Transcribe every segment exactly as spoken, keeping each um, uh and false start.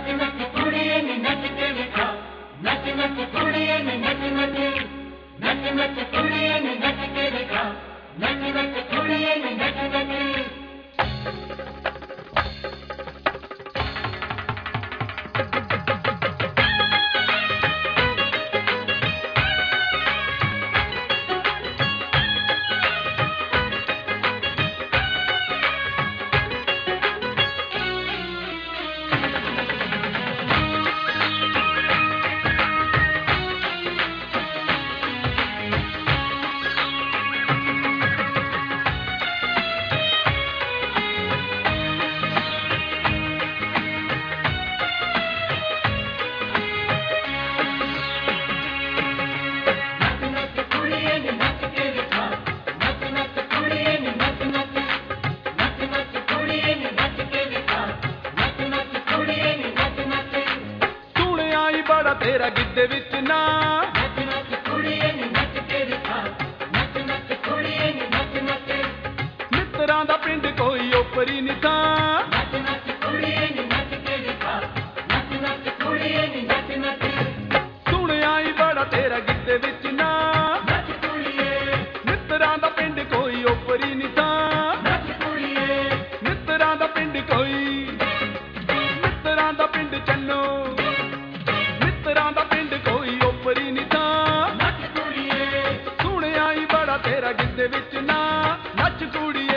तेरा गिद्धे विच ना नच नच कुड़िए नी नच के दिखा नच नच कुड़िए नी नच नच मित्तरां दा पिंड कोई ओपरी नी था नच नच कुड़िए नी नच के दिखा नच नच कुड़िए नी नच नच सुनिया ही बड़ा तेरा गिद्धे विच ना नच कुड़िए मित्तरां दा पिंड कोई ओपरी नी था नच कुड़िए मित्तरां दा पिंड कोई मित्तरां दा पिंड चन्नो मित्तरां दा पिंड कोई ओपरी नी था नच कुड़िए सुनिया ही बड़ा तेरा गिद्धे विच ना नच कुड़िए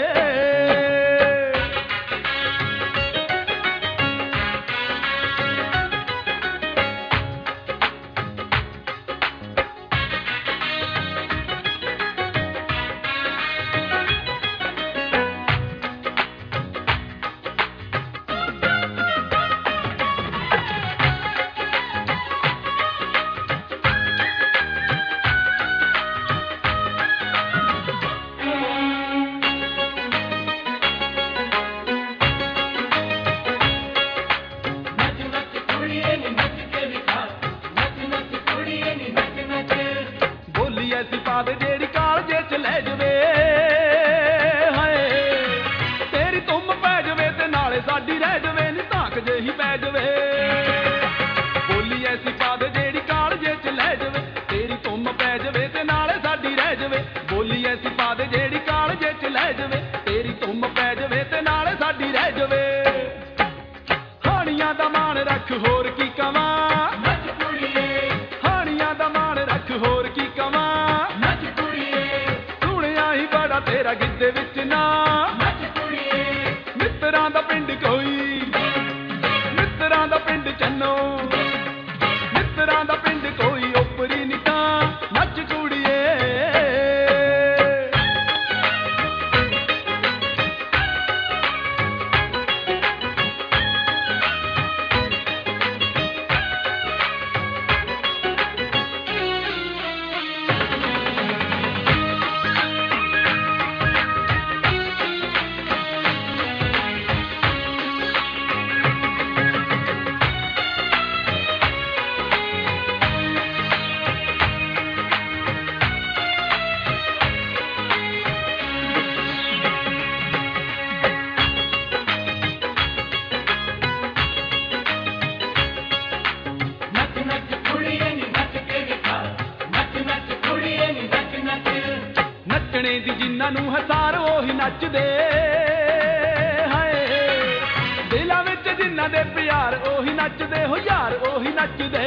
नच नच कुड़िए नी नच के दिखा नच नच कुड़िए नी नच नच बोली ऐसी पावे जेड़ी कालजे च लै जवे हाय तेरी तुम पै जवे ते नाले साडी रह जवे नी धाक जेही पै जवे बोली ऐसी पावे जेड़ी कालजे च लै जवे तेरी तुम पै जवे ते नाले साडी रह जवे बोली ऐसी पावे जेड़ी कालजे च लै जवे तेरी तुम पै जवे ते नाले साडी रह जवे हानियां दा मान रख होर की कवां नच कुड़िए हानियां दा मान रख होर की कवां नच कुड़िए सुनिया ही बड़ा तेरा गिद्धे विच ना नच कुड़िए मित्तरां दा पिंड कोई मित्तरां दा पिंड चन्नो मित्तरां दा पिंड कोई ओपरी नी था नच कुड़िए नच नच कुड़िए नी नच के दिखा नच नच कुड़िए नी नच नच नचने दी जिन्हां नूं हसार ओही नचदे हाय दिलां विच जिन्हां दे प्यार ओही नचदे हो यार ओही नचदे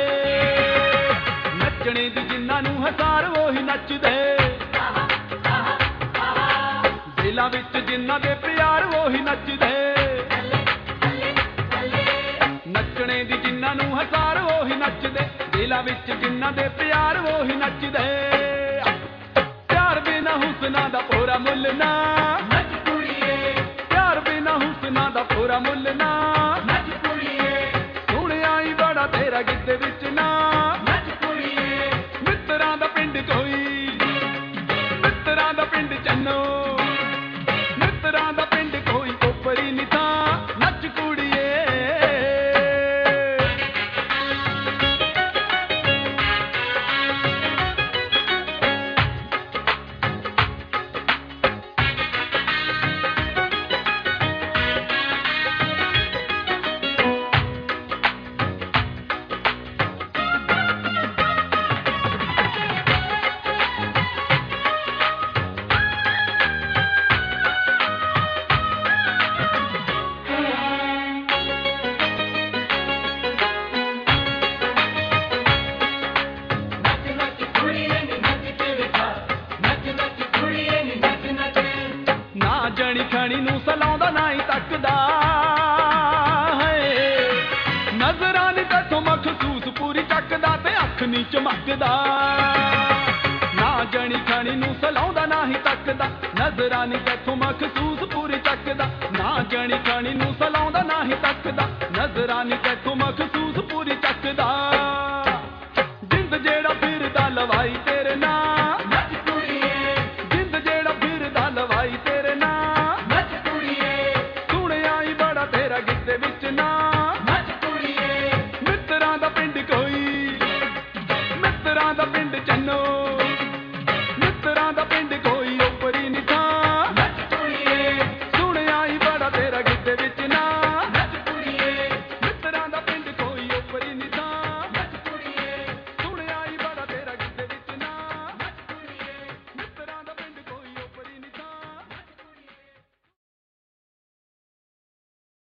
नचने दी जिन्हां नूं हसार ओही नचदे दिलां विच जिन्हां दे प्यार ओही नचदे नचने दी जिन्हां नूं हसार ओही नचदे दिलां विच जिन्हां दे प्यार ओही नचदे प्यार बिना हुस्ना दा पूरा मुੱਲ ना नच कुड़िए प्यार बिना हुस्ना दा पूरा मुੱਲ ना नच कुड़िए सुनिया ही बड़ा तेरा गिद्धे विच ना नच कुड़िए मित्तरां दा पिंड कोई मित्तरां दा पिंड चन्नो मित्तरां दा पिंड कोई ओपरी नी था नच कुड़िए ਸਲਾਉਂਦਾ ਨਾ ਹੀ ਤੱਕਦਾ ਹੈ ਨਜ਼ਰਾਂ ਨੀ ਤੈਥੋਂ ਮਖਸੂਸ ਪੂਰੀ ਚੱਕਦਾ ਤੇ ਅੱਖ ਨੀ ਚਮਕਦਾ ਨਾ ਜਣੀ ਖਣੀ ਨੂੰ ਸਲਾਉਂਦਾ ਨਾ ਹੀ ਤੱਕਦਾ ਨਜ਼ਰਾਂ ਨੀ ਤੈਥੋਂ ਮਖਸੂਸ ਪੂਰੀ ਚੱਕਦਾ ਨਾ ਜਣੀ ਖਣੀ ਨੂੰ ਸਲਾਉਂਦਾ ਨਾ ਹੀ ਤੱਕਦਾ ਨਜ਼ਰਾਂ ਨੀ ਤੈਥੋਂ ਮਖਸੂਸ ਪੂਰੀ ਚੱਕਦਾ ਜਿੰਦ ਜਿਹੜਾ ਫਿਰਦਾ ਲਵਾਈ ਤੇਰੇ ਨਾਲ ਨੱਚ ਕੁੜੀਏ ਜਿੰਦ ਜਿਹੜਾ ਫਿਰਦਾ ਲਵਾਈ ਤੇਰੇ ਨਾਲ ਨੱਚ ਕੁੜੀਏ ਸੁਣਿਆ ਈ ਬੜਾ ਤੇਰਾ ਗਿੱਧੇ ਵਿੱਚ ਨਾ ਨੱਚ ਕੁੜੀਏ ਮਿੱਤਰਾਂ ਦਾ ਪਿੰਡ ਕੋਈ ਮਿੱਤਰਾਂ ਦਾ ਪਿੰਡ ਚੰਨੋ ਮਿੱਤਰਾਂ ਦਾ ਪਿੰਡ ਕੋਈ ਉੱਪਰੀ ਨੀ ਥਾਂ ਨੱਚ ਕੁੜੀਏ ਸੁਣਿਆ ਈ ਬੜਾ ਤੇਰਾ ਗਿੱਧੇ ਵਿੱਚ